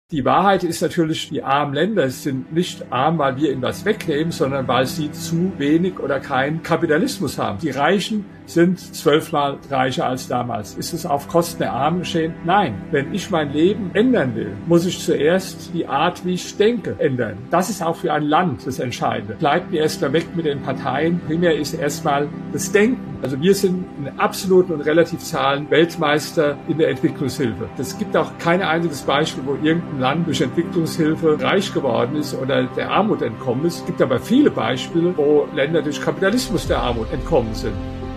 Die Wahrheit ist natürlich, die armen Länder sind nicht arm, weil wir ihnen was wegnehmen, sondern weil sie zu wenig oder keinen Kapitalismus haben. Die Reichen sind 12-mal reicher als damals. Ist es auf Kosten der Armen geschehen? Nein. Wenn ich mein Leben ändern will, muss ich zuerst die Art, wie ich denke, ändern. Das ist auch für ein Land das Entscheidende. Bleibt mir erst mal weg mit den Parteien. Primär ist erstmal das Denken. Also wir sind in absoluten und Relativzahlen Weltmeister in der Entwicklungshilfe. Es gibt auch kein einziges Beispiel, wo irgendein Land durch Entwicklungshilfe reich geworden ist oder der Armut entkommen ist. Es gibt aber viele Beispiele, wo Länder durch Kapitalismus der Armut entkommen sind.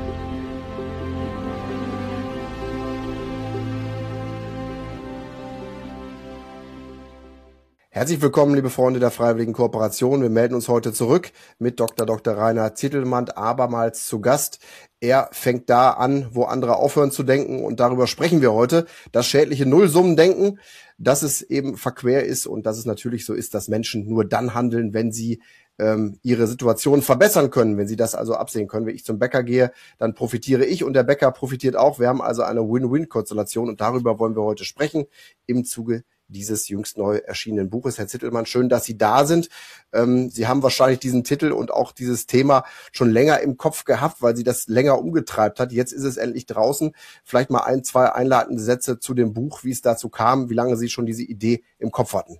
Herzlich willkommen, liebe Freunde der Freiwilligen Kooperation. Wir melden uns heute zurück mit Dr. Rainer Zittelmann, abermals zu Gast. Er fängt da an, wo andere aufhören zu denken, und darüber sprechen wir heute. Das schädliche Nullsummendenken, dass es eben verquer ist und dass es natürlich so ist, dass Menschen nur dann handeln, wenn sie ihre Situation verbessern können, wenn sie das also absehen können. Wenn ich zum Bäcker gehe, dann profitiere ich und der Bäcker profitiert auch. Wir haben also eine Win-Win-Konstellation und darüber wollen wir heute sprechen im Zuge dieses jüngst neu erschienenen Buches. Herr Zittelmann, schön, dass Sie da sind. Sie haben wahrscheinlich diesen Titel und auch dieses Thema schon länger im Kopf gehabt, weil Sie das länger umgetreibt hat. Jetzt ist es endlich draußen. Vielleicht mal 1, 2 einleitende Sätze zu dem Buch, wie es dazu kam, wie lange Sie schon diese Idee im Kopf hatten.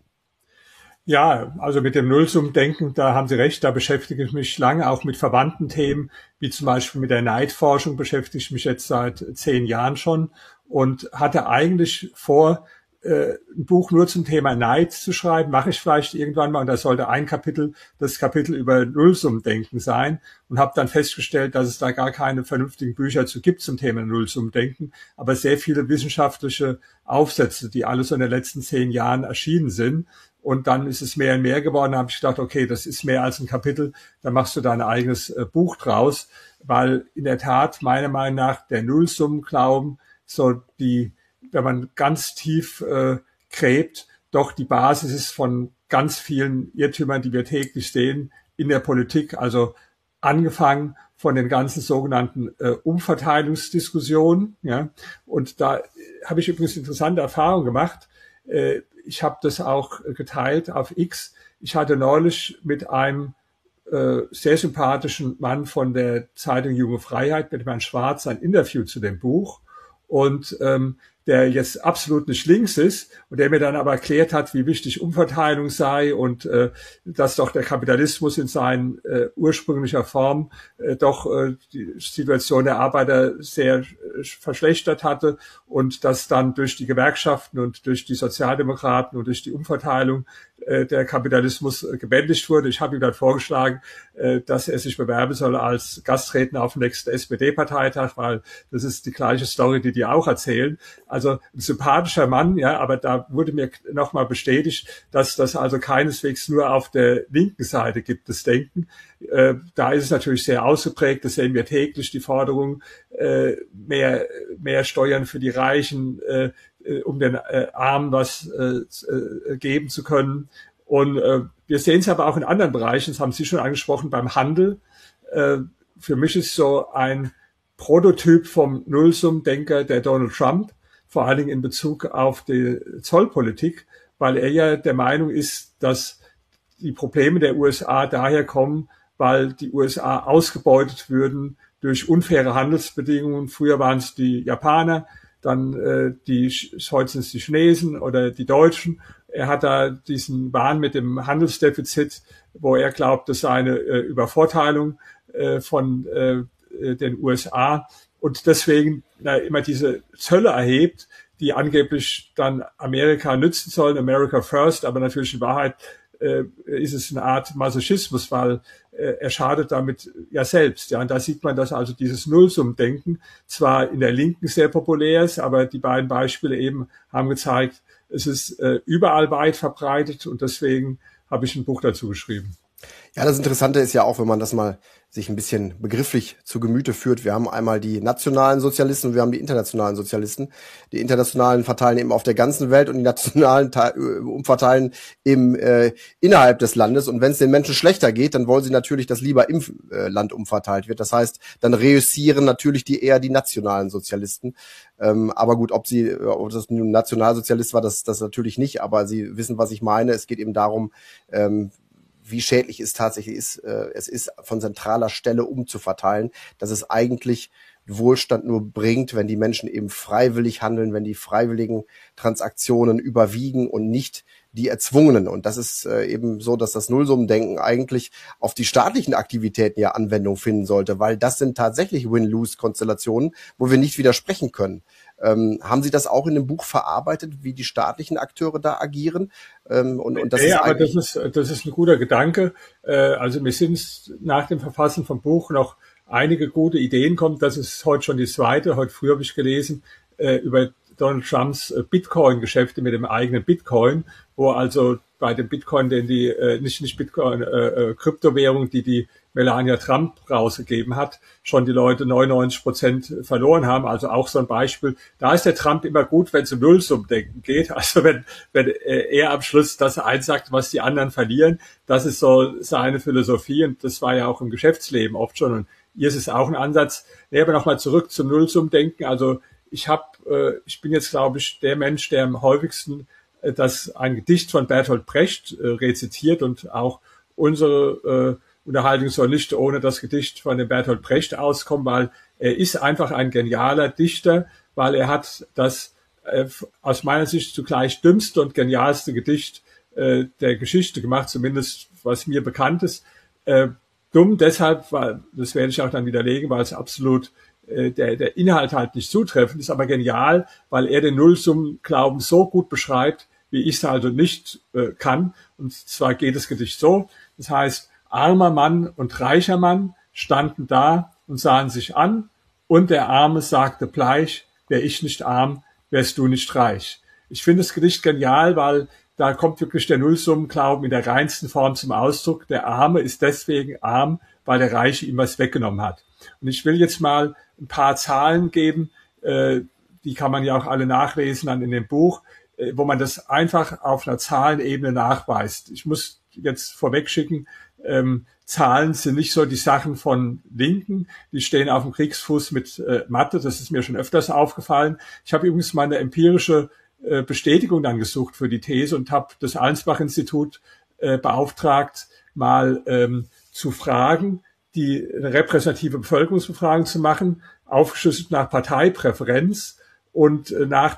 Ja, also mit dem Nullsummendenken, da haben Sie recht, da beschäftige ich mich lange, auch mit verwandten Themen, wie zum Beispiel mit der Neidforschung beschäftige ich mich jetzt seit 10 Jahren schon und hatte eigentlich vor, ein Buch nur zum Thema Neid zu schreiben, mache ich vielleicht irgendwann mal, und das sollte das Kapitel über Nullsummendenken sein, und habe dann festgestellt, dass es da gar keine vernünftigen Bücher zu gibt zum Thema Nullsummendenken, aber sehr viele wissenschaftliche Aufsätze, die alle so in den letzten 10 Jahren erschienen sind. Und dann ist es mehr und mehr geworden. Da habe ich gedacht, okay, das ist mehr als ein Kapitel, da machst du dein eigenes Buch draus, weil in der Tat meiner Meinung nach der Nullsummenglauben wenn man ganz tief gräbt, doch die Basis ist von ganz vielen Irrtümern, die wir täglich sehen in der Politik. Also angefangen von den ganzen sogenannten Umverteilungsdiskussionen. Ja. Und da habe ich übrigens interessante Erfahrungen gemacht. Ich habe das auch geteilt auf X. Ich hatte neulich mit einem sehr sympathischen Mann von der Zeitung Junge Freiheit, mit Herrn Schwarz, ein Interview zu dem Buch. Und der jetzt absolut nicht links ist und der mir dann aber erklärt hat, wie wichtig Umverteilung sei und dass doch der Kapitalismus in seiner ursprünglicher Form die Situation der Arbeiter sehr verschlechtert hatte und dass dann durch die Gewerkschaften und durch die Sozialdemokraten und durch die Umverteilung der Kapitalismus gebändigt wurde. Ich habe ihm dann vorgeschlagen, dass er sich bewerben soll als Gastredner auf dem nächsten SPD-Parteitag, weil das ist die gleiche Story, die auch erzählen. Also ein sympathischer Mann, ja, aber da wurde mir nochmal bestätigt, dass das also keineswegs nur auf der linken Seite gibt, das Denken. Da ist es natürlich sehr ausgeprägt, das sehen wir täglich, die Forderung, mehr Steuern für die Reichen, um den Armen was geben zu können. Und wir sehen es aber auch in anderen Bereichen, das haben Sie schon angesprochen, beim Handel. Für mich ist so ein Prototyp vom Nullsummendenker der Donald Trump, vor allen Dingen in Bezug auf die Zollpolitik, weil er ja der Meinung ist, dass die Probleme der USA daher kommen, weil die USA ausgebeutet würden durch unfaire Handelsbedingungen. Früher waren es die Japaner, dann heute sind es die Chinesen oder die Deutschen. Er hat da diesen Wahn mit dem Handelsdefizit, wo er glaubt, das sei eine Übervorteilung von den USA und deswegen immer diese Zölle erhebt, die angeblich dann Amerika nützen sollen, America First, aber natürlich in Wahrheit ist es eine Art Masochismus, weil er schadet damit ja selbst. Ja, und da sieht man, dass also dieses Nullsummendenken zwar in der Linken sehr populär ist, aber die beiden Beispiele eben haben gezeigt, es ist überall weit verbreitet und deswegen habe ich ein Buch dazu geschrieben. Ja, das Interessante ist ja auch, wenn man das mal sich ein bisschen begrifflich zu Gemüte führt. Wir haben einmal die nationalen Sozialisten und wir haben die internationalen Sozialisten. Die internationalen verteilen eben auf der ganzen Welt und die nationalen umverteilen eben innerhalb des Landes. Und wenn es den Menschen schlechter geht, dann wollen sie natürlich, dass lieber im Land umverteilt wird. Das heißt, dann reüssieren natürlich eher die nationalen Sozialisten. Aber gut, ob das nun Nationalsozialist war, das natürlich nicht. Aber Sie wissen, was ich meine. Es geht eben darum, wie schädlich es tatsächlich ist. Es ist von zentraler Stelle umzuverteilen, dass es eigentlich Wohlstand nur bringt, wenn die Menschen eben freiwillig handeln, wenn die freiwilligen Transaktionen überwiegen und nicht die erzwungenen. Und das ist eben so, dass das Nullsummendenken eigentlich auf die staatlichen Aktivitäten ja Anwendung finden sollte, weil das sind tatsächlich Win-Lose-Konstellationen, wo wir nicht widersprechen können. Haben Sie das auch in dem Buch verarbeitet, wie die staatlichen Akteure da agieren? Und das aber das ist ein guter Gedanke. Also mir sind nach dem Verfassen vom Buch noch einige gute Ideen kommt. Das ist heute schon die zweite. Heute früh habe ich gelesen über Donald Trumps Bitcoin-Geschäfte mit dem eigenen Bitcoin, wo also bei dem Bitcoin, den die nicht Bitcoin, Kryptowährung, die Melania Trump rausgegeben hat, schon die Leute 99% verloren haben. Also auch so ein Beispiel. Da ist der Trump immer gut, wenn es um Nullsummendenken geht. Also wenn er am Schluss das einsagt, was die anderen verlieren, das ist so seine Philosophie. Und das war ja auch im Geschäftsleben oft schon. Und hier ist es auch ein Ansatz. Nee, aber nochmal zurück zum Nullsummendenken. Also ich bin jetzt, glaube ich, der Mensch, der am häufigsten ein Gedicht von Bertolt Brecht rezitiert, und auch unsere Unterhaltung soll nicht ohne das Gedicht von dem Bertolt Brecht auskommen, weil er ist einfach ein genialer Dichter, weil er hat das aus meiner Sicht zugleich dümmste und genialste Gedicht der Geschichte gemacht, zumindest was mir bekannt ist. Dumm deshalb, weil, das werde ich auch dann widerlegen, weil es absolut der Inhalt halt nicht zutreffend ist, aber genial, weil er den Nullsummenglauben so gut beschreibt, wie ich es also nicht kann. Und zwar geht das Gedicht so, das heißt, armer Mann und reicher Mann standen da und sahen sich an, und der Arme sagte bleich, wär ich nicht arm, wärst du nicht reich. Ich finde das Gedicht genial, weil da kommt wirklich der Nullsummenglauben in der reinsten Form zum Ausdruck. Der Arme ist deswegen arm, weil der Reiche ihm was weggenommen hat. Und ich will jetzt mal ein paar Zahlen geben, die kann man ja auch alle nachlesen dann in dem Buch, wo man das einfach auf einer Zahlenebene nachweist. Ich muss jetzt vorwegschicken, Zahlen sind nicht so die Sachen von Linken, die stehen auf dem Kriegsfuß mit Mathe, das ist mir schon öfters aufgefallen. Ich habe übrigens mal eine empirische Bestätigung dann gesucht für die These und habe das Allensbach-Institut beauftragt, mal zu fragen, eine repräsentative Bevölkerungsbefragung zu machen, aufgeschlüsselt nach Parteipräferenz und nach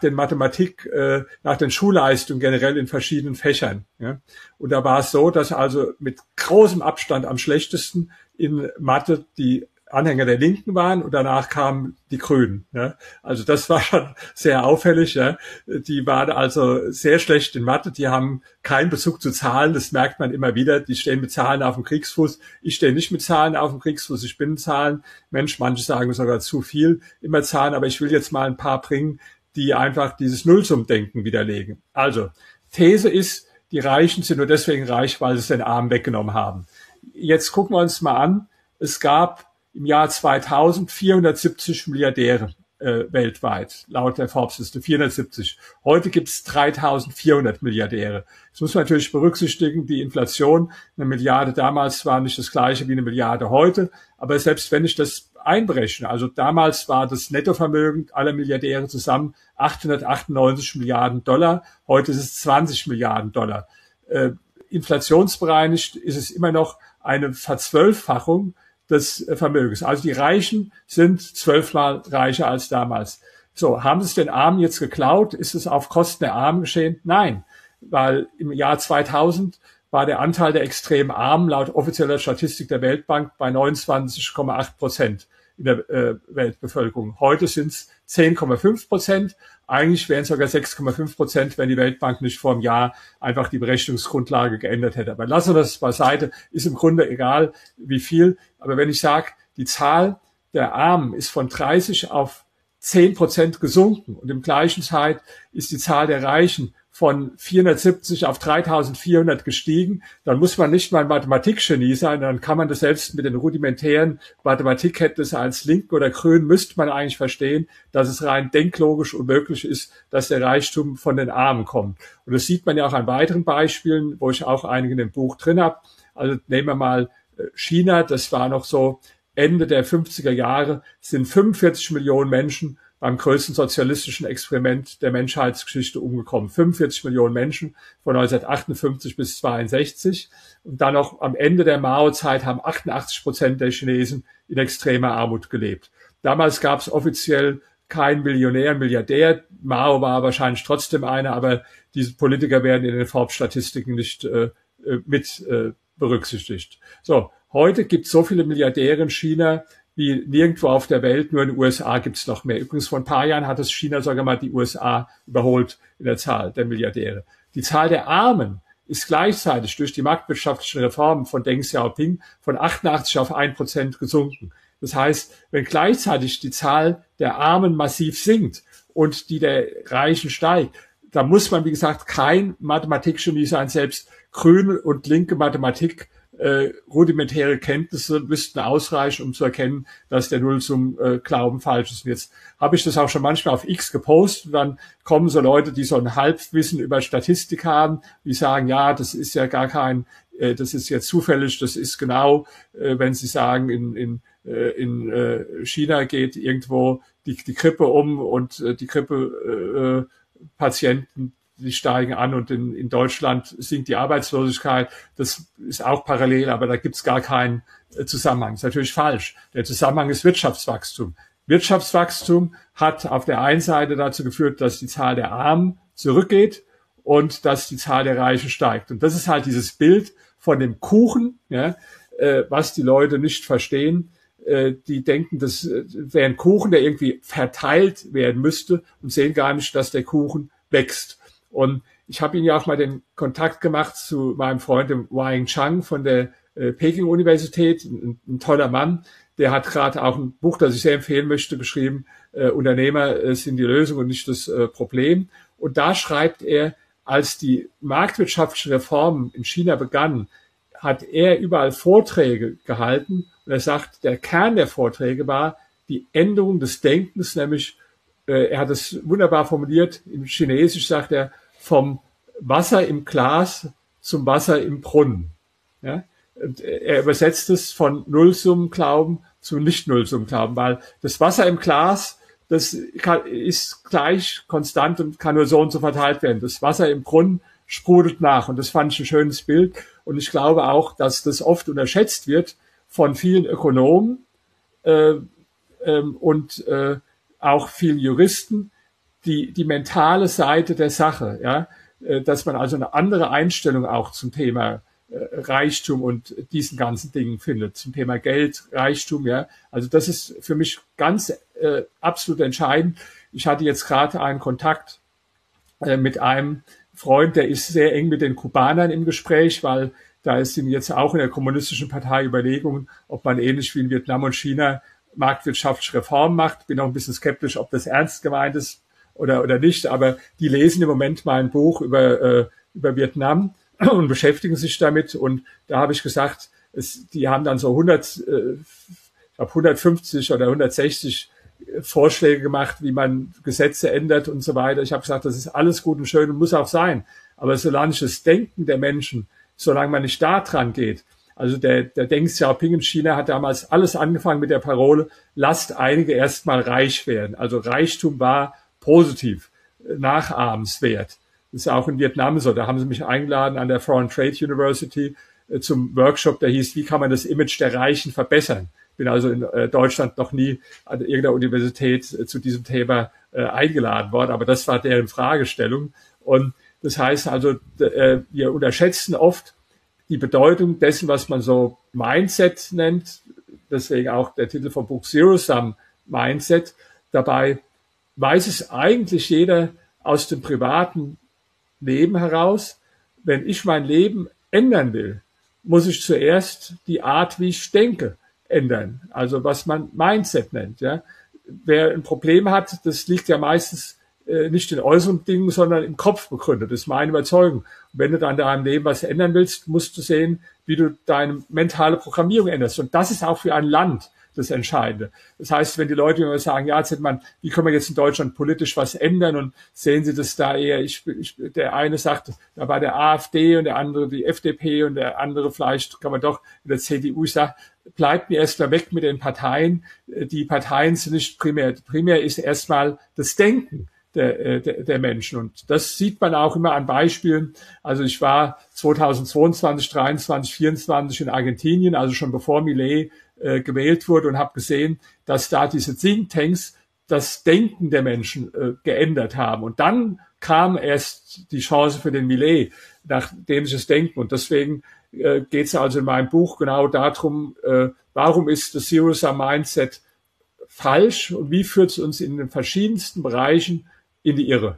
nach den Schulleistungen generell in verschiedenen Fächern. Ja. Und da war es so, dass also mit großem Abstand am schlechtesten in Mathe die Anhänger der Linken waren, und danach kamen die Grünen. Ja. Also das war schon sehr auffällig. Ja. Die waren also sehr schlecht in Mathe, die haben keinen Bezug zu Zahlen, das merkt man immer wieder. Die stehen mit Zahlen auf dem Kriegsfuß. Ich stehe nicht mit Zahlen auf dem Kriegsfuß, ich bin Zahlen. Mensch, manche sagen sogar zu viel immer Zahlen, aber ich will jetzt mal ein paar bringen, die einfach dieses Nullsummendenken widerlegen. Also, These ist, die Reichen sind nur deswegen reich, weil sie es den Armen weggenommen haben. Jetzt gucken wir uns mal an, es gab im Jahr 2000 470 Milliardäre weltweit, laut der Forbes-Liste 470. Heute gibt es 3400 Milliardäre. Das muss man natürlich berücksichtigen, die Inflation, eine Milliarde damals war nicht das gleiche wie eine Milliarde heute, aber selbst wenn ich das einberechne, also damals war das Nettovermögen aller Milliardäre zusammen 898 Milliarden Dollar, heute ist es 20 Milliarden Dollar. Inflationsbereinigt ist es immer noch eine Verzwölffachung des Vermögens. Also die Reichen sind 12-mal reicher als damals. So, haben sie es den Armen jetzt geklaut? Ist es auf Kosten der Armen geschehen? Nein, weil im Jahr 2000 war der Anteil der extrem Armen laut offizieller Statistik der Weltbank bei 29,8% in der Weltbevölkerung. Heute sind es 10,5%. Eigentlich wären es sogar 6,5%, wenn die Weltbank nicht vor einem Jahr einfach die Berechnungsgrundlage geändert hätte. Aber lassen wir das beiseite, ist im Grunde egal, wie viel. Aber wenn ich sage, die Zahl der Armen ist von 30 auf 10% gesunken und im gleichen Zeit ist die Zahl der Reichen von 470 auf 3400 gestiegen, dann muss man nicht mal Mathematikgenie sein, dann kann man das selbst mit den rudimentären Mathematikkenntnissen als Linken oder Grünen müsste man eigentlich verstehen, dass es rein denklogisch unmöglich ist, dass der Reichtum von den Armen kommt. Und das sieht man ja auch an weiteren Beispielen, wo ich auch einige in dem Buch drin habe. Also nehmen wir mal China, das war noch so Ende der 50er Jahre, sind 45 Millionen Menschen beim größten sozialistischen Experiment der Menschheitsgeschichte umgekommen. 45 Millionen Menschen von 1958 bis 1962. Und dann noch am Ende der Mao-Zeit haben 88% der Chinesen in extremer Armut gelebt. Damals gab es offiziell keinen Millionär, Milliardär. Mao war wahrscheinlich trotzdem einer, aber diese Politiker werden in den Forbes-Statistiken nicht mit berücksichtigt. So, heute gibt es so viele Milliardäre in China, wie nirgendwo auf der Welt, nur in den USA gibt es noch mehr. Übrigens, vor ein paar Jahren hat es China sogar mal die USA überholt in der Zahl der Milliardäre. Die Zahl der Armen ist gleichzeitig durch die marktwirtschaftlichen Reformen von Deng Xiaoping von 88 auf 1% gesunken. Das heißt, wenn gleichzeitig die Zahl der Armen massiv sinkt und die der Reichen steigt, da muss man, wie gesagt, kein Mathematikgenie sein, selbst grüne und linke Mathematik rudimentäre Kenntnisse müssten ausreichen, um zu erkennen, dass der Nullsummenglauben falsch ist. Und jetzt habe ich das auch schon manchmal auf X gepostet und dann kommen so Leute, die so ein Halbwissen über Statistik haben, die sagen, ja, das ist ja gar kein, das ist jetzt zufällig, das ist genau, wenn sie sagen, in China geht irgendwo die Grippe um und die Grippe-Patienten die steigen an und in Deutschland sinkt die Arbeitslosigkeit. Das ist auch parallel, aber da gibt's gar keinen Zusammenhang. Das ist natürlich falsch. Der Zusammenhang ist Wirtschaftswachstum. Wirtschaftswachstum hat auf der einen Seite dazu geführt, dass die Zahl der Armen zurückgeht und dass die Zahl der Reichen steigt. Und das ist halt dieses Bild von dem Kuchen, ja, was die Leute nicht verstehen. Die denken, das wäre ein Kuchen, der irgendwie verteilt werden müsste und sehen gar nicht, dass der Kuchen wächst. Und ich habe Ihnen ja auch mal den Kontakt gemacht zu meinem Freund, dem Wang Chang von der Peking-Universität, ein toller Mann. Der hat gerade auch ein Buch, das ich sehr empfehlen möchte, geschrieben, Unternehmer sind die Lösung und nicht das Problem. Und da schreibt er, als die marktwirtschaftlichen Reformen in China begannen, hat er überall Vorträge gehalten. Und er sagt, der Kern der Vorträge war die Änderung des Denkens, nämlich er hat es wunderbar formuliert, im Chinesisch sagt er, vom Wasser im Glas zum Wasser im Brunnen. Ja? Und er übersetzt es von Nullsummenglauben zu Nicht-Nullsummenglauben, weil das Wasser im Glas, das ist gleich konstant und kann nur so und so verteilt werden. Das Wasser im Brunnen sprudelt nach und das fand ich ein schönes Bild. Und ich glaube auch, dass das oft unterschätzt wird von vielen Ökonomen und auch vielen Juristen, die mentale Seite der Sache, ja, dass man also eine andere Einstellung auch zum Thema Reichtum und diesen ganzen Dingen findet, zum Thema Geld, Reichtum, ja. Also das ist für mich ganz absolut entscheidend. Ich hatte jetzt gerade einen Kontakt mit einem Freund, der ist sehr eng mit den Kubanern im Gespräch, weil da sind jetzt auch in der kommunistischen Partei Überlegungen, ob man ähnlich wie in Vietnam und China marktwirtschaftliche Reformen macht. Bin auch ein bisschen skeptisch, ob das ernst gemeint ist oder nicht, aber die lesen im Moment mal ein Buch über Vietnam und beschäftigen sich damit. Und da habe ich gesagt, die haben dann so 150 oder 160 Vorschläge gemacht, wie man Gesetze ändert und so weiter. Ich habe gesagt, das ist alles gut und schön und muss auch sein. Aber solange das Denken der Menschen, solange man nicht da dran geht, also der Deng Xiaoping in China hat damals alles angefangen mit der Parole, lasst einige erstmal reich werden. Also Reichtum war positiv, nachahmenswert. Das ist auch in Vietnam so. Da haben sie mich eingeladen an der Foreign Trade University zum Workshop, der hieß, wie kann man das Image der Reichen verbessern? Bin also in Deutschland noch nie an irgendeiner Universität zu diesem Thema eingeladen worden, aber das war deren Fragestellung. Und das heißt also, wir unterschätzen oft die Bedeutung dessen, was man so Mindset nennt, deswegen auch der Titel vom Buch Zero Sum Mindset. Dabei weiß es eigentlich jeder aus dem privaten Leben heraus, wenn ich mein Leben ändern will, muss ich zuerst die Art, wie ich denke, ändern. Also was man Mindset nennt. Ja. Wer ein Problem hat, das liegt ja meistens nicht in äußeren Dingen, sondern im Kopf begründet. Das ist meine Überzeugung. Und wenn du dann da im Leben was ändern willst, musst du sehen, wie du deine mentale Programmierung änderst. Und das ist auch für ein Land das Entscheidende. Das heißt, wenn die Leute immer sagen, ja, jetzt hätte man, wie können wir jetzt in Deutschland politisch was ändern, und sehen sie das da eher, der eine sagt, da war der AfD und der andere die FDP und der andere vielleicht kann man doch in der CDU. Ich sage, bleibt mir erstmal weg mit den Parteien. Die Parteien sind nicht primär. Primär ist erstmal das Denken der Menschen. Und das sieht man auch immer an Beispielen. Also ich war 2022, 23, 24 in Argentinien, also schon bevor Milei gewählt wurde, und habe gesehen, dass da diese Thinktanks das Denken der Menschen geändert haben. Und dann kam erst die Chance für den Milei, nachdem sich das Denken. Und deswegen geht es also in meinem Buch genau darum, warum ist das Zero-Sum-Mindset falsch und wie führt es uns in den verschiedensten Bereichen in die Irre.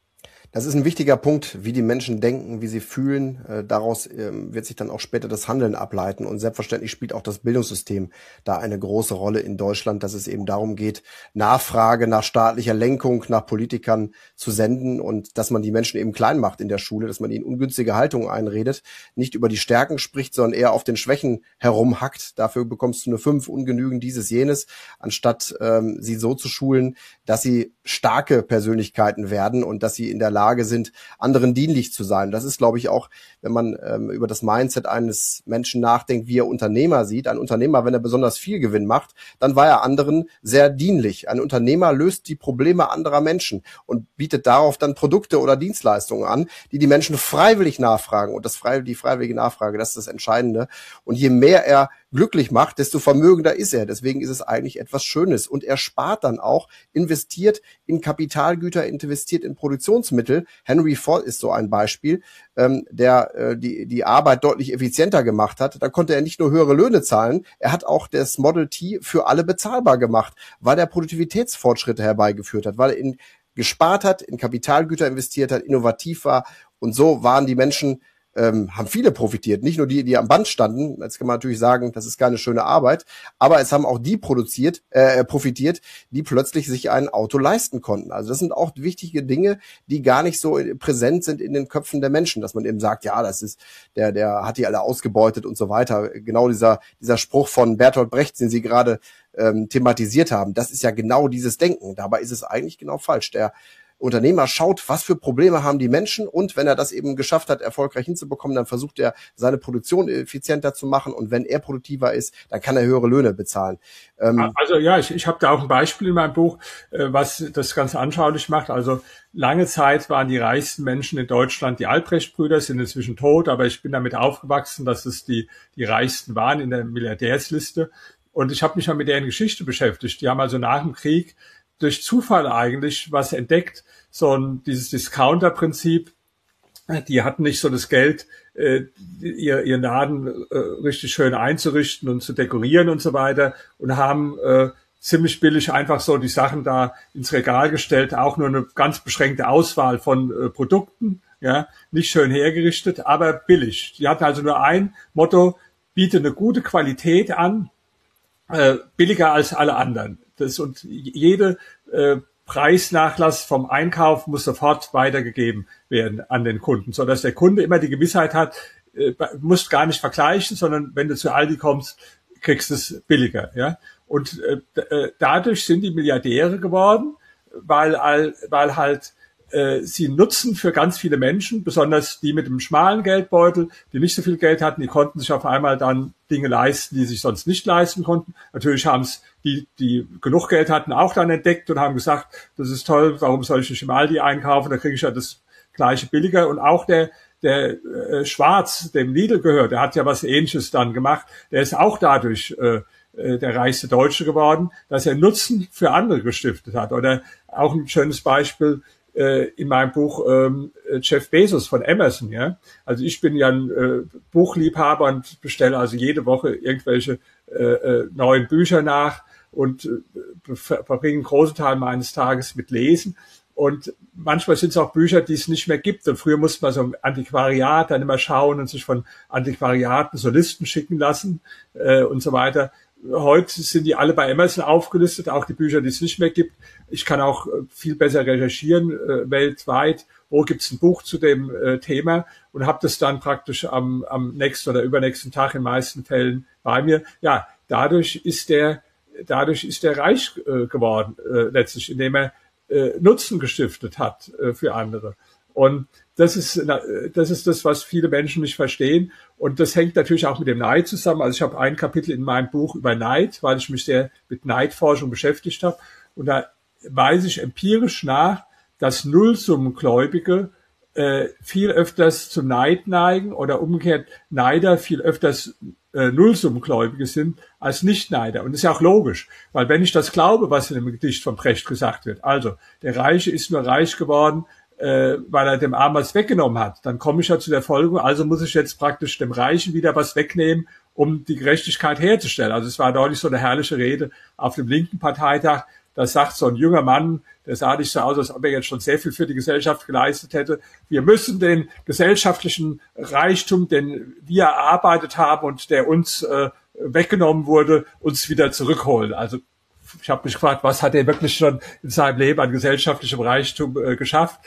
Das ist ein wichtiger Punkt, wie die Menschen denken, wie sie fühlen. Daraus wird sich dann auch später das Handeln ableiten. Und selbstverständlich spielt auch das Bildungssystem da eine große Rolle in Deutschland, dass es eben darum geht, Nachfrage nach staatlicher Lenkung, nach Politikern zu senden und dass man die Menschen eben klein macht in der Schule, dass man ihnen ungünstige Haltungen einredet, nicht über die Stärken spricht, sondern eher auf den Schwächen herumhackt. Dafür bekommst du eine 5, ungenügend dieses, jenes, anstatt sie so zu schulen, dass sie starke Persönlichkeiten werden und dass sie in der Lage sind, anderen dienlich zu sein. Das ist, glaube ich, auch, wenn man über das Mindset eines Menschen nachdenkt, wie er Unternehmer sieht. Ein Unternehmer, wenn er besonders viel Gewinn macht, dann war er anderen sehr dienlich. Ein Unternehmer löst die Probleme anderer Menschen und bietet darauf dann Produkte oder Dienstleistungen an, die Menschen freiwillig nachfragen. Und die freiwillige Nachfrage, das ist das Entscheidende. Und je mehr er glücklich macht, desto vermögender ist er. Deswegen ist es eigentlich etwas Schönes. Und er spart dann auch, investiert in Kapitalgüter, investiert in Produktionsmittel. Henry Ford ist so ein Beispiel, der die Arbeit deutlich effizienter gemacht hat. Da konnte er nicht nur höhere Löhne zahlen, er hat auch das Model T für alle bezahlbar gemacht, weil er Produktivitätsfortschritte herbeigeführt hat, weil er gespart hat, in Kapitalgüter investiert hat, innovativ war. Und so waren die Menschen, haben viele profitiert, nicht nur die am Band standen. Jetzt kann man natürlich sagen, das ist keine schöne Arbeit, aber es haben auch die profitiert, die plötzlich sich ein Auto leisten konnten. Also das sind auch wichtige Dinge, die gar nicht so präsent sind in den Köpfen der Menschen, dass man eben sagt, ja, das ist der hat die alle ausgebeutet und so weiter. Genau dieser Spruch von Bertolt Brecht, den Sie gerade thematisiert haben, das ist ja genau dieses Denken. Dabei ist es eigentlich genau falsch. Der Unternehmer schaut, was für Probleme haben die Menschen, und wenn er das eben geschafft hat, erfolgreich hinzubekommen, dann versucht er, seine Produktion effizienter zu machen, und wenn er produktiver ist, dann kann er höhere Löhne bezahlen. Also ja, ich habe da auch ein Beispiel in meinem Buch, was das ganz anschaulich macht. Also lange Zeit waren die reichsten Menschen in Deutschland die Albrecht-Brüder, sind inzwischen tot, aber ich bin damit aufgewachsen, dass es die reichsten waren in der Milliardärsliste, und ich habe mich mal mit deren Geschichte beschäftigt. Die haben also nach dem Krieg durch Zufall eigentlich was entdeckt, dieses Discounter-Prinzip. Die hatten nicht so das Geld, ihren Laden richtig schön einzurichten und zu dekorieren und so weiter, und haben ziemlich billig einfach so die Sachen da ins Regal gestellt, auch nur eine ganz beschränkte Auswahl von Produkten, ja, nicht schön hergerichtet, aber billig. Die hatten also nur ein Motto: biete eine gute Qualität an, billiger als alle anderen. Und jede Preisnachlass vom Einkauf muss sofort weitergegeben werden an den Kunden, sodass der Kunde immer die Gewissheit hat, musst gar nicht vergleichen, sondern wenn du zu Aldi kommst, kriegst du es billiger. Ja? Und dadurch sind die Milliardäre geworden, weil halt sie nutzen für ganz viele Menschen, besonders die mit dem schmalen Geldbeutel, die nicht so viel Geld hatten, die konnten sich auf einmal dann Dinge leisten, die sich sonst nicht leisten konnten. Natürlich haben es die genug Geld hatten, auch dann entdeckt und haben gesagt, das ist toll, warum soll ich nicht im Aldi einkaufen, da kriege ich ja das Gleiche billiger. Und auch der Schwarz, dem Lidl gehört, der hat ja was Ähnliches dann gemacht, der ist auch dadurch der reichste Deutsche geworden, dass er Nutzen für andere gestiftet hat. Oder auch ein schönes Beispiel in meinem Buch Jeff Bezos von Amazon. Ja, also ich bin ja ein Buchliebhaber und bestelle also jede Woche irgendwelche neuen Bücher nach und verbringe einen großen Teil meines Tages mit Lesen. Und manchmal sind es auch Bücher, die es nicht mehr gibt. Und früher musste man so im Antiquariat dann immer schauen und sich von Antiquariaten so Listen schicken lassen und so weiter. Heute sind die alle bei Amazon aufgelistet, auch die Bücher, die es nicht mehr gibt. Ich kann auch viel besser recherchieren weltweit. Wo gibt's ein Buch zu dem Thema? Und habe das dann praktisch am nächsten oder übernächsten Tag in meisten Fällen bei mir. Ja, dadurch ist der reich geworden letztlich, indem er Nutzen gestiftet hat für andere. Und das ist das, was viele Menschen nicht verstehen. Und das hängt natürlich auch mit dem Neid zusammen. Also ich habe ein Kapitel in meinem Buch über Neid, weil ich mich sehr mit Neidforschung beschäftigt habe. Und da weise ich empirisch nach, dass Nullsummengläubige viel öfters zum Neid neigen oder umgekehrt Neider viel öfters Nullsummengläubige sind als Nicht-Neider. Und das ist ja auch logisch, weil wenn ich das glaube, was in dem Gedicht von Brecht gesagt wird, also der Reiche ist nur reich geworden, weil er dem Armen was weggenommen hat, dann komme ich ja zu der Folge, also muss ich jetzt praktisch dem Reichen wieder was wegnehmen, um die Gerechtigkeit herzustellen. Also es war deutlich so eine herrliche Rede auf dem linken Parteitag, da sagt so ein junger Mann, der sah nicht so aus, als ob er jetzt schon sehr viel für die Gesellschaft geleistet hätte. Wir müssen den gesellschaftlichen Reichtum, den wir erarbeitet haben und der uns weggenommen wurde, uns wieder zurückholen. Also ich habe mich gefragt, was hat er wirklich schon in seinem Leben an gesellschaftlichem Reichtum geschafft?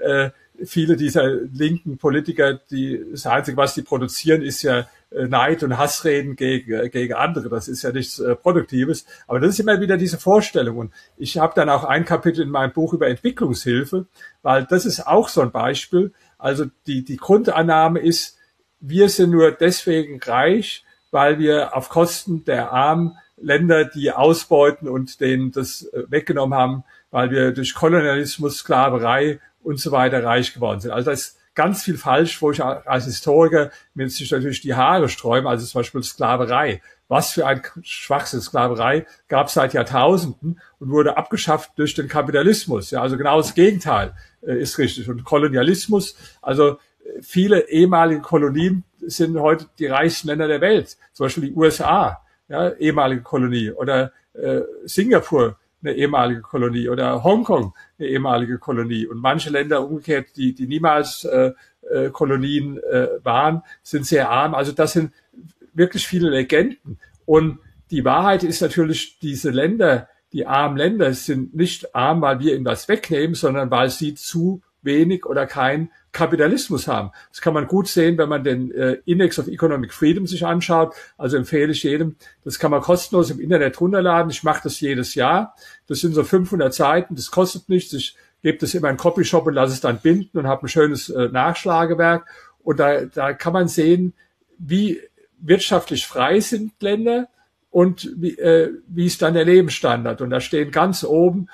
Viele dieser linken Politiker, das Einzige, was die produzieren, ist ja Neid und Hassreden gegen andere. Das ist ja nichts Produktives. Aber das ist immer wieder diese Vorstellung. Und ich habe dann auch ein Kapitel in meinem Buch über Entwicklungshilfe, weil das ist auch so ein Beispiel. Also die Grundannahme ist, wir sind nur deswegen reich, weil wir auf Kosten der armen Länder, die ausbeuten und denen das weggenommen haben, weil wir durch Kolonialismus, Sklaverei und so weiter reich geworden sind. Also da ist ganz viel falsch, wo ich als Historiker mir sich natürlich die Haare sträuben, also zum Beispiel Sklaverei. Was für ein Schwachsinn. Sklaverei gab es seit Jahrtausenden und wurde abgeschafft durch den Kapitalismus. Ja, also genau das Gegenteil ist richtig. Und Kolonialismus, also viele ehemalige Kolonien sind heute die reichsten Länder der Welt. Zum Beispiel die USA, ja, ehemalige Kolonie, oder Singapur, eine ehemalige Kolonie, oder Hongkong, eine ehemalige Kolonie. Und manche Länder umgekehrt, die niemals Kolonien waren, sind sehr arm. Also das sind wirklich viele Legenden. Und die Wahrheit ist natürlich, diese Länder, die armen Länder, sind nicht arm, weil wir ihnen was wegnehmen, sondern weil sie zu wenig oder kein Kapitalismus haben. Das kann man gut sehen, wenn man den Index of Economic Freedom sich anschaut. Also empfehle ich jedem, das kann man kostenlos im Internet runterladen. Ich mache das jedes Jahr. Das sind so 500 Seiten, das kostet nichts. Ich gebe das immer in einen Copyshop und lasse es dann binden und habe ein schönes Nachschlagewerk. Und da kann man sehen, wie wirtschaftlich frei sind Länder und wie ist dann der Lebensstandard. Und da stehen ganz oben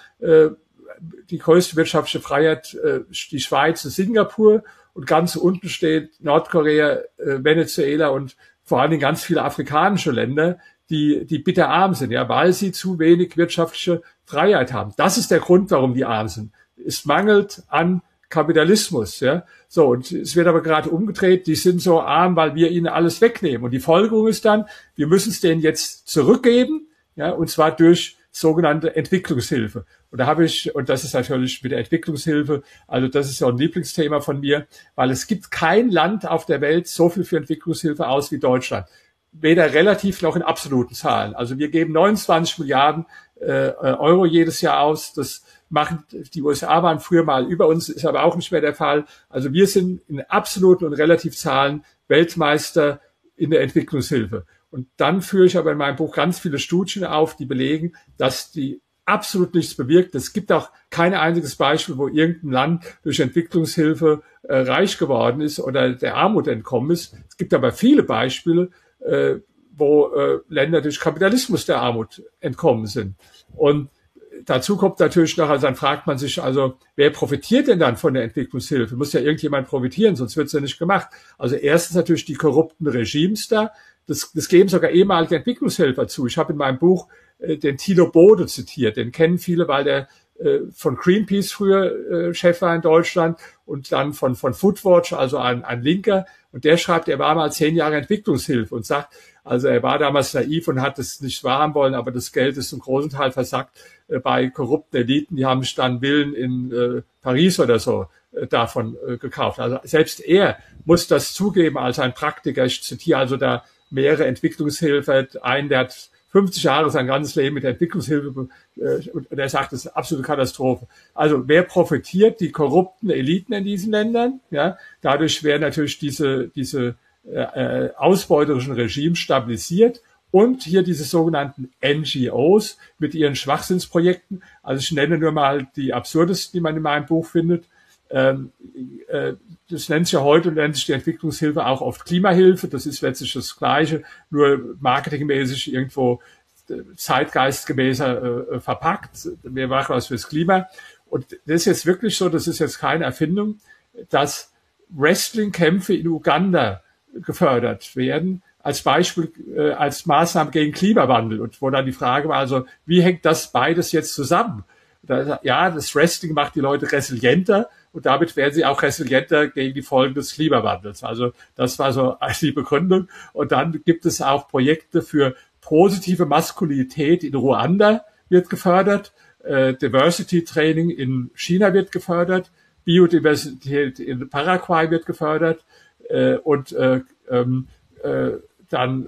die größte wirtschaftliche Freiheit, die Schweiz und Singapur, und ganz unten steht Nordkorea, Venezuela und vor allen Dingen ganz viele afrikanische Länder, die bitterarm sind, ja, weil sie zu wenig wirtschaftliche Freiheit haben. Das ist der Grund, warum die arm sind. Es mangelt an Kapitalismus, ja. So, und es wird aber gerade umgedreht, die sind so arm, weil wir ihnen alles wegnehmen. Und die Folgerung ist dann, wir müssen es denen jetzt zurückgeben, ja, und zwar durch sogenannte Entwicklungshilfe. Und und das ist natürlich mit der Entwicklungshilfe, also das ist ja ein Lieblingsthema von mir, weil es gibt kein Land auf der Welt so viel für Entwicklungshilfe aus wie Deutschland. Weder relativ noch in absoluten Zahlen. Also wir geben 29 Milliarden Euro jedes Jahr aus. Das machen die USA, waren früher mal über uns, ist aber auch nicht mehr der Fall. Also wir sind in absoluten und Relativzahlen Weltmeister in der Entwicklungshilfe. Und dann führe ich aber in meinem Buch ganz viele Studien auf, die belegen, dass die absolut nichts bewirkt. Es gibt auch kein einziges Beispiel, wo irgendein Land durch Entwicklungshilfe reich geworden ist oder der Armut entkommen ist. Es gibt aber viele Beispiele, wo Länder durch Kapitalismus der Armut entkommen sind. Und dazu kommt natürlich noch, also dann fragt man sich, also wer profitiert denn dann von der Entwicklungshilfe? Muss ja irgendjemand profitieren, sonst wird es ja nicht gemacht. Also erstens natürlich die korrupten Regimes da. Das geben sogar ehemalige Entwicklungshelfer zu. Ich habe in meinem Buch den Thilo Bode zitiert. Den kennen viele, weil der von Greenpeace früher Chef war in Deutschland und dann von Foodwatch, also ein Linker. Und der schreibt, er war mal 10 Jahre Entwicklungshilfe und sagt, also er war damals naiv und hat es nicht wahrhaben wollen, aber das Geld ist zum großen Teil versackt bei korrupten Eliten. Die haben sich dann Villen in Paris oder so davon gekauft. Also selbst er muss das zugeben als ein Praktiker. Ich zitiere also da mehrere Entwicklungshilfe. Einen, der hat 50 Jahre, sein ganzes Leben mit der Entwicklungshilfe, und er sagt, das ist eine absolute Katastrophe. Also wer profitiert? Die korrupten Eliten in diesen Ländern. Ja, dadurch werden natürlich diese ausbeuterischen Regimes stabilisiert. Und hier diese sogenannten NGOs mit ihren Schwachsinnsprojekten. Also ich nenne nur mal die absurdesten, die man in meinem Buch findet. Das nennt sich ja heute, nennt sich die Entwicklungshilfe auch oft Klimahilfe. Das ist letztlich das Gleiche, nur marketingmäßig irgendwo zeitgeistgemäßer verpackt. Wir machen was fürs Klima. Und das ist jetzt wirklich so, das ist jetzt keine Erfindung, dass Wrestlingkämpfe in Uganda gefördert werden, als Beispiel, als Maßnahme gegen Klimawandel. Und wo dann die Frage war, also, wie hängt das beides jetzt zusammen? Ja, das Wrestling macht die Leute resilienter und damit werden sie auch resilienter gegen die Folgen des Klimawandels. Also, das war so die Begründung. Und dann gibt es auch Projekte für positive Maskulinität in Ruanda wird gefördert, Diversity Training in China wird gefördert, Biodiversität in Paraguay wird gefördert, und dann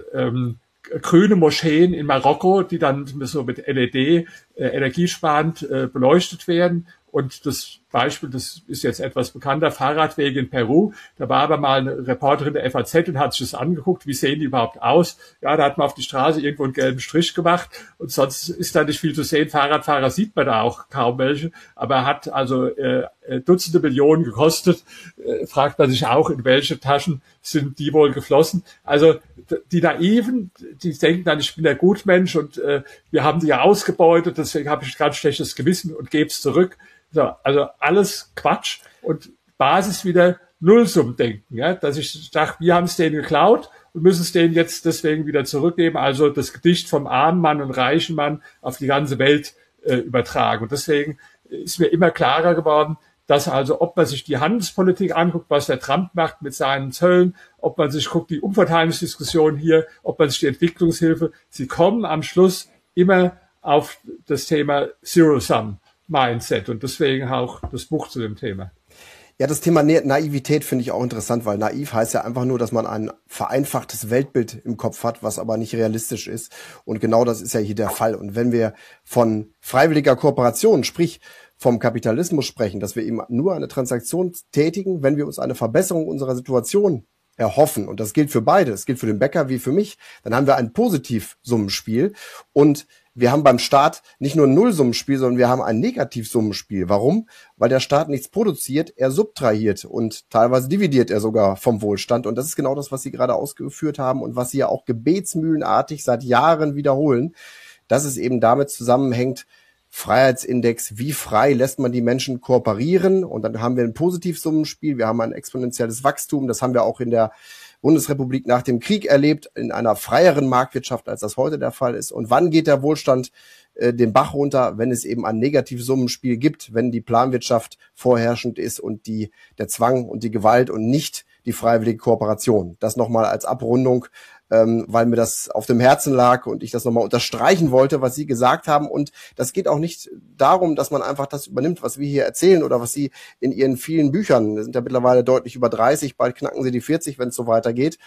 grüne Moscheen in Marokko, die dann so mit LED energiesparend beleuchtet werden. Und das Beispiel, das ist jetzt etwas bekannter, Fahrradwege in Peru. Da war aber mal eine Reporterin der FAZ und hat sich das angeguckt, wie sehen die überhaupt aus. Ja, da hat man auf die Straße irgendwo einen gelben Strich gemacht und sonst ist da nicht viel zu sehen. Fahrradfahrer sieht man da auch kaum welche, aber hat also Dutzende Millionen gekostet. Fragt man sich auch, in welche Taschen sind die wohl geflossen. Also die Naiven, die denken dann, ich bin der Gutmensch und wir haben die ja ausgebeutet, deswegen habe ich ein ganz schlechtes Gewissen und gebe es zurück. So, also alles Quatsch und Basis wieder Nullsummendenken, ja, dass ich dachte, wir haben es denen geklaut und müssen es denen jetzt deswegen wieder zurückgeben, also das Gedicht vom armen Mann und reichen Mann auf die ganze Welt übertragen. Und deswegen ist mir immer klarer geworden, dass also, ob man sich die Handelspolitik anguckt, was der Trump macht mit seinen Zöllen, ob man sich guckt, die Umverteilungsdiskussion hier, ob man sich die Entwicklungshilfe, sie kommen am Schluss immer auf das Thema Zero-Sum Mindset und deswegen auch das Buch zu dem Thema. Ja, das Thema Naivität finde ich auch interessant, weil naiv heißt ja einfach nur, dass man ein vereinfachtes Weltbild im Kopf hat, was aber nicht realistisch ist. Und genau das ist ja hier der Fall. Und wenn wir von freiwilliger Kooperation, sprich vom Kapitalismus sprechen, dass wir eben nur eine Transaktion tätigen, wenn wir uns eine Verbesserung unserer Situation erhoffen, und das gilt für beide, das gilt für den Bäcker wie für mich, dann haben wir ein Positivsummenspiel und wir haben beim Staat nicht nur ein Nullsummenspiel, sondern wir haben ein Negativsummenspiel. Warum? Weil der Staat nichts produziert, er subtrahiert und teilweise dividiert er sogar vom Wohlstand. Und das ist genau das, was Sie gerade ausgeführt haben und was Sie ja auch gebetsmühlenartig seit Jahren wiederholen, dass es eben damit zusammenhängt, Freiheitsindex, wie frei lässt man die Menschen kooperieren? Und dann haben wir ein Positivsummenspiel, wir haben ein exponentielles Wachstum, das haben wir auch in der Bundesrepublik nach dem Krieg erlebt, in einer freieren Marktwirtschaft, als das heute der Fall ist. Und wann geht der Wohlstand den Bach runter? Wenn es eben ein Negativsummenspiel gibt, wenn die Planwirtschaft vorherrschend ist und der Zwang und die Gewalt und nicht die freiwillige Kooperation. Das nochmal als Abrundung, weil mir das auf dem Herzen lag und ich das nochmal unterstreichen wollte, was Sie gesagt haben. Und das geht auch nicht darum, dass man einfach das übernimmt, was wir hier erzählen oder was Sie in Ihren vielen Büchern, sind ja mittlerweile deutlich über 30, bald knacken Sie die 40, wenn es so weitergeht,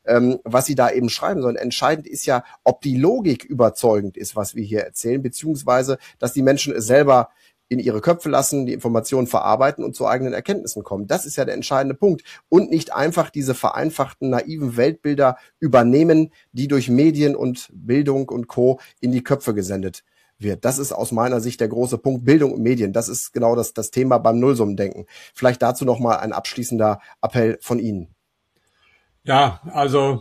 was Sie da eben schreiben, sondern entscheidend ist ja, ob die Logik überzeugend ist, was wir hier erzählen, beziehungsweise, dass die Menschen es selber in ihre Köpfe lassen, die Informationen verarbeiten und zu eigenen Erkenntnissen kommen. Das ist ja der entscheidende Punkt. Und nicht einfach diese vereinfachten, naiven Weltbilder übernehmen, die durch Medien und Bildung und Co. in die Köpfe gesendet wird. Das ist aus meiner Sicht der große Punkt. Bildung und Medien, das ist genau das Thema beim Nullsummendenken. Vielleicht dazu nochmal ein abschließender Appell von Ihnen. Ja, also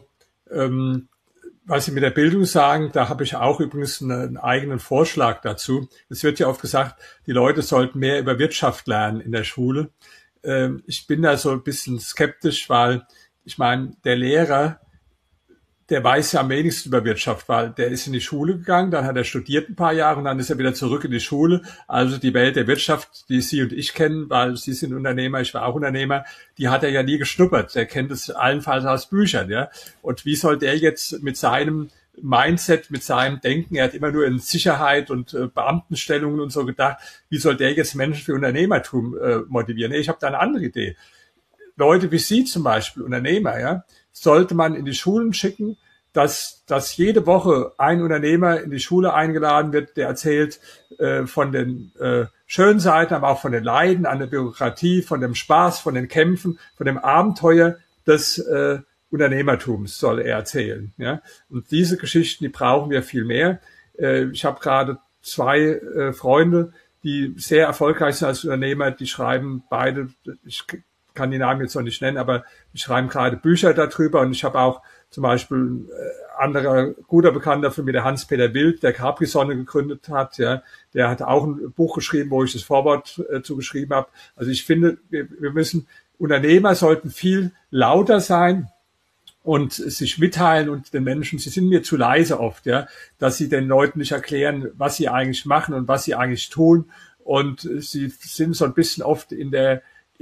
was Sie mit der Bildung sagen, da habe ich auch übrigens einen eigenen Vorschlag dazu. Es wird ja oft gesagt, die Leute sollten mehr über Wirtschaft lernen in der Schule. Ich bin da so ein bisschen skeptisch, weil ich meine, der Lehrer, der weiß ja am wenigsten über Wirtschaft, weil der ist in die Schule gegangen, dann hat er studiert ein paar Jahre und dann ist er wieder zurück in die Schule. Also die Welt der Wirtschaft, die Sie und ich kennen, weil Sie sind Unternehmer, ich war auch Unternehmer, die hat er ja nie geschnuppert. Der kennt es allenfalls aus Büchern, ja. Und wie soll der jetzt mit seinem Mindset, mit seinem Denken, er hat immer nur in Sicherheit und Beamtenstellungen und so gedacht, wie soll der jetzt Menschen für Unternehmertum motivieren? Nee, ich habe da eine andere Idee. Leute wie Sie zum Beispiel, Unternehmer, ja, sollte man in die Schulen schicken, dass jede Woche ein Unternehmer in die Schule eingeladen wird, der erzählt von den schönen Seiten, aber auch von den Leiden an der Bürokratie, von dem Spaß, von den Kämpfen, von dem Abenteuer des Unternehmertums soll er erzählen. Ja? Und diese Geschichten, die brauchen wir viel mehr. Ich habe gerade 2 Freunde, die sehr erfolgreich sind als Unternehmer, die schreiben beide, ich kann die Namen jetzt noch nicht nennen, aber die schreiben gerade Bücher darüber. Und ich habe auch zum Beispiel anderer guter Bekannter von mir, der Hans-Peter Wild, der Capri-Sonne gegründet hat, ja, der hat auch ein Buch geschrieben, wo ich das Vorwort zugeschrieben habe. Also ich finde, wir müssen, Unternehmer sollten viel lauter sein und sich mitteilen und den Menschen, sie sind mir zu leise oft, ja, dass sie den Leuten nicht erklären, was sie eigentlich machen und was sie eigentlich tun. Und sie sind so ein bisschen oft in der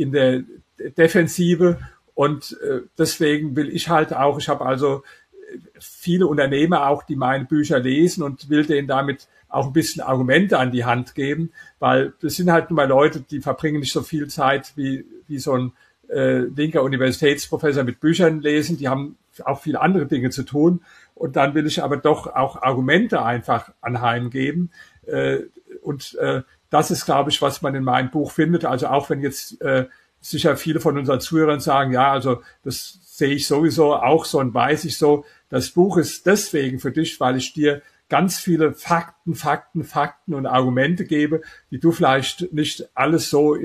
Defensive. Und deswegen will ich halt auch, ich habe also viele Unternehmer auch, die meine Bücher lesen und will denen damit auch ein bisschen Argumente an die Hand geben, weil das sind halt nun mal Leute, die verbringen nicht so viel Zeit wie so ein linker Universitätsprofessor mit Büchern lesen, die haben auch viele andere Dinge zu tun. Und dann will ich aber doch auch Argumente einfach anheimgeben. Und das ist, glaube ich, was man in meinem Buch findet. Also auch wenn jetzt sicher viele von unseren Zuhörern sagen, ja, also das sehe ich sowieso auch so und weiß ich so. Das Buch ist deswegen für dich, weil ich dir ganz viele Fakten und Argumente gebe, die du vielleicht nicht alles so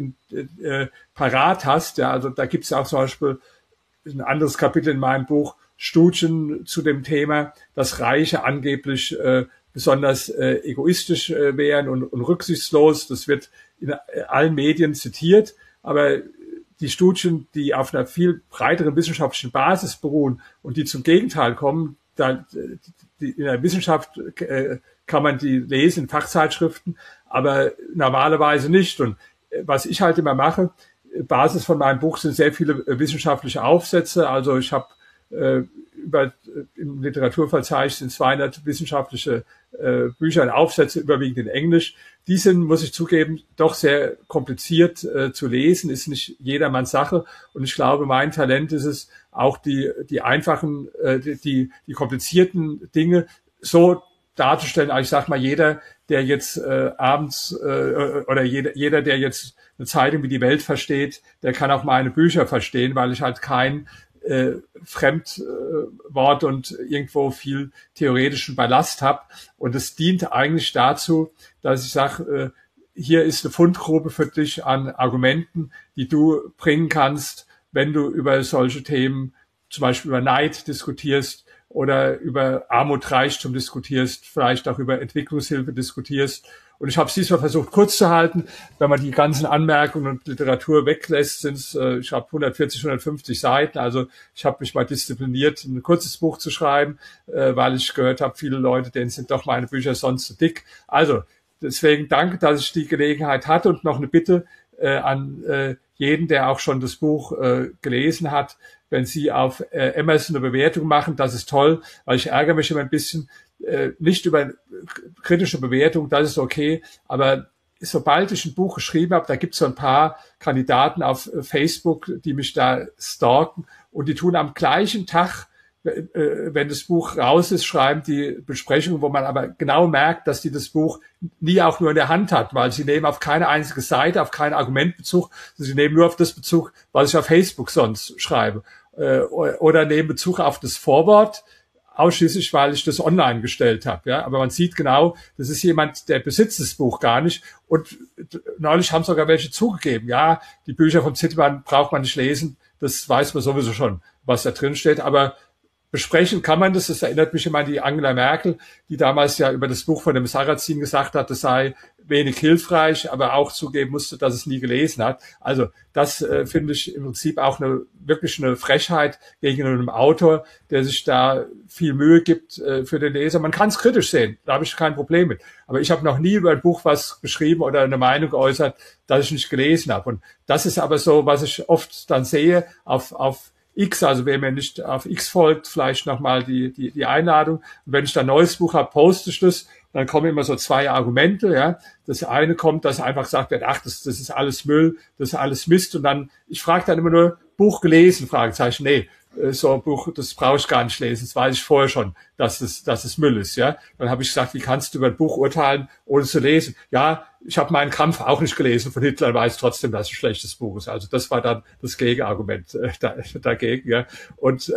parat hast. Ja, also da gibt es auch zum Beispiel ein anderes Kapitel in meinem Buch, Studien zu dem Thema, dass Reiche angeblich besonders egoistisch wären und rücksichtslos. Das wird in allen Medien zitiert, aber die Studien, die auf einer viel breiteren wissenschaftlichen Basis beruhen und die zum Gegenteil kommen, in der Wissenschaft kann man die lesen in Fachzeitschriften, aber normalerweise nicht. Und was ich halt immer mache, Basis von meinem Buch sind sehr viele wissenschaftliche Aufsätze. Also ich habe im Literaturverzeichnis sind 200 wissenschaftliche Bücher und Aufsätze, überwiegend in Englisch. Die sind, muss ich zugeben, doch sehr kompliziert zu lesen, ist nicht jedermanns Sache. Und ich glaube, mein Talent ist es, auch die einfachen, die komplizierten Dinge so darzustellen. Also ich sag mal, jeder, der jetzt abends oder jeder, der jetzt eine Zeitung wie die Welt versteht, der kann auch meine Bücher verstehen, weil ich halt kein Fremdwort und irgendwo viel theoretischen Ballast habe. Und es dient eigentlich dazu, dass ich sage, hier ist eine Fundgrube für dich an Argumenten, die du bringen kannst, wenn du über solche Themen, zum Beispiel über Neid diskutierst oder über Armut, Reichtum diskutierst, vielleicht auch über Entwicklungshilfe diskutierst. Und ich habe es diesmal versucht, kurz zu halten. Wenn man die ganzen Anmerkungen und Literatur weglässt, sind es, ich habe 140, 150 Seiten. Also ich habe mich mal diszipliniert, ein kurzes Buch zu schreiben, weil ich gehört habe, viele Leute, denen sind doch meine Bücher sonst zu dick. Also deswegen danke, dass ich die Gelegenheit hatte und noch eine Bitte an jeden, der auch schon das Buch gelesen hat. Wenn Sie auf Amazon eine Bewertung machen, das ist toll, weil ich ärgere mich immer ein bisschen, nicht über kritische Bewertung, das ist okay, aber sobald ich ein Buch geschrieben habe, da gibt es so ein paar Kandidaten auf Facebook, die mich da stalken und die tun am gleichen Tag, wenn das Buch raus ist, schreiben die Besprechungen, wo man aber genau merkt, dass die das Buch nie auch nur in der Hand hat, weil sie nehmen auf keine einzige Seite, auf keinen Argumentbezug, sie nehmen nur auf das Bezug, was ich auf Facebook sonst schreibe, oder nehmen Bezug auf das Vorwort, ausschließlich, weil ich das online gestellt habe. Ja, aber man sieht genau, das ist jemand, der besitzt das Buch gar nicht. Und neulich haben sogar welche zugegeben, ja, die Bücher vom Zittelmann braucht man nicht lesen, das weiß man sowieso schon, was da drin steht. Aber besprechen kann man das. Das erinnert mich immer an die Angela Merkel, die damals ja über das Buch von dem Sarrazin gesagt hat, das sei wenig hilfreich, aber auch zugeben musste, dass es nie gelesen hat. Also das finde ich im Prinzip auch wirklich eine Frechheit gegenüber einem Autor, der sich da viel Mühe gibt für den Leser. Man kann es kritisch sehen, da habe ich kein Problem mit. Aber ich habe noch nie über ein Buch was geschrieben oder eine Meinung geäußert, das ich nicht gelesen habe. Und das ist aber so, was ich oft dann sehe auf X, also wer mir nicht auf X folgt, vielleicht nochmal die Einladung. Und wenn ich da ein neues Buch habe, poste ich das. Dann kommen immer so 2 Argumente, ja. Das eine kommt, dass einfach gesagt wird, ach, das ist alles Müll, das ist alles Mist. Und dann, ich frage dann immer nur, Buch gelesen, Fragezeichen. Nee, so ein Buch, das brauche ich gar nicht lesen, das weiß ich vorher schon, dass es Müll ist, ja. Dann habe ich gesagt, wie kannst du über ein Buch urteilen, ohne zu lesen? Ja, ich habe meinen Kampf auch nicht gelesen von Hitler, weiß trotzdem, dass es ein schlechtes Buch ist. Also das war dann das Gegenargument dagegen, ja. Und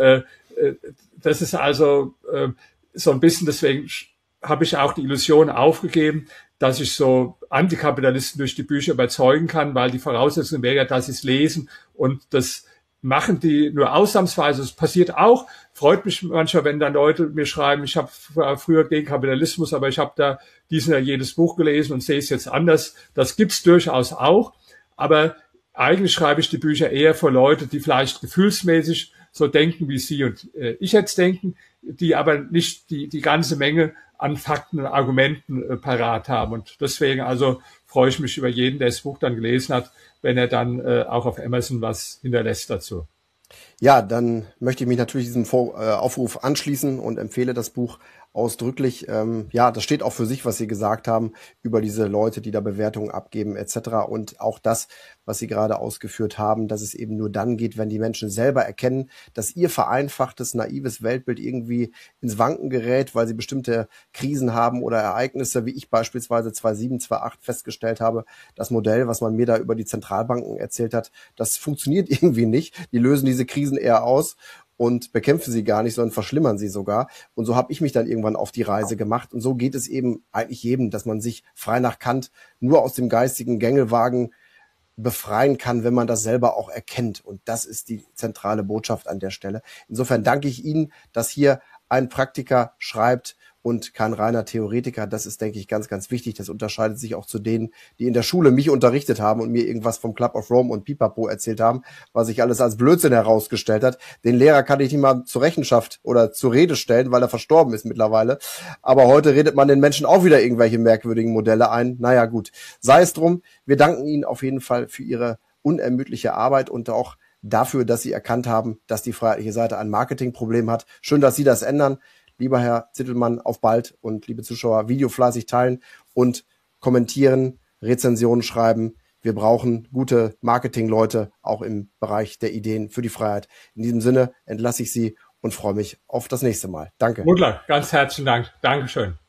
das ist also so ein bisschen, deswegen habe ich auch die Illusion aufgegeben, dass ich so Antikapitalisten durch die Bücher überzeugen kann, weil die Voraussetzung wäre ja, dass sie es lesen, und das machen die nur ausnahmsweise. Es passiert auch, freut mich manchmal, wenn dann Leute mir schreiben, ich habe früher gegen Kapitalismus, aber ich habe da diesen oder jedes Buch gelesen und sehe es jetzt anders. Das gibt's durchaus auch, aber eigentlich schreibe ich die Bücher eher für Leute, die vielleicht gefühlsmäßig so denken, wie Sie und ich jetzt denken, die aber nicht die ganze Menge an Fakten und Argumenten parat haben. Und deswegen also freue ich mich über jeden, der das Buch dann gelesen hat, wenn er dann auch auf Amazon was hinterlässt dazu. Ja, dann möchte ich mich natürlich diesem Aufruf anschließen und empfehle das Buch ausdrücklich. Ja, das steht auch für sich, was Sie gesagt haben über diese Leute, die da Bewertungen abgeben etc. Und auch das, was Sie gerade ausgeführt haben, dass es eben nur dann geht, wenn die Menschen selber erkennen, dass ihr vereinfachtes, naives Weltbild irgendwie ins Wanken gerät, weil sie bestimmte Krisen haben oder Ereignisse, wie ich beispielsweise 2007, 2008 festgestellt habe, das Modell, was man mir da über die Zentralbanken erzählt hat, das funktioniert irgendwie nicht. Die lösen diese Krisen eher aus und bekämpfen sie gar nicht, sondern verschlimmern sie sogar. Und so habe ich mich dann irgendwann auf die Reise gemacht. Und so geht es eben eigentlich jedem, dass man sich frei nach Kant nur aus dem geistigen Gängelwagen befreien kann, wenn man das selber auch erkennt. Und das ist die zentrale Botschaft an der Stelle. Insofern danke ich Ihnen, dass hier ein Praktiker schreibt und kein reiner Theoretiker. Das ist, denke ich, ganz, ganz wichtig. Das unterscheidet sich auch zu denen, die in der Schule mich unterrichtet haben und mir irgendwas vom Club of Rome und Pipapo erzählt haben, was sich alles als Blödsinn herausgestellt hat. Den Lehrer kann ich nicht mal zur Rechenschaft oder zur Rede stellen, weil er verstorben ist mittlerweile. Aber heute redet man den Menschen auch wieder irgendwelche merkwürdigen Modelle ein. Naja, gut. Sei es drum. Wir danken Ihnen auf jeden Fall für Ihre unermüdliche Arbeit und auch dafür, dass Sie erkannt haben, dass die Freiheitliche Seite ein Marketingproblem hat. Schön, dass Sie das ändern. Lieber Herr Zitelmann, auf bald, und liebe Zuschauer, Video fleißig teilen und kommentieren, Rezensionen schreiben. Wir brauchen gute Marketingleute, auch im Bereich der Ideen für die Freiheit. In diesem Sinne entlasse ich Sie und freue mich auf das nächste Mal. Danke. Mundler, ganz herzlichen Dank. Dankeschön.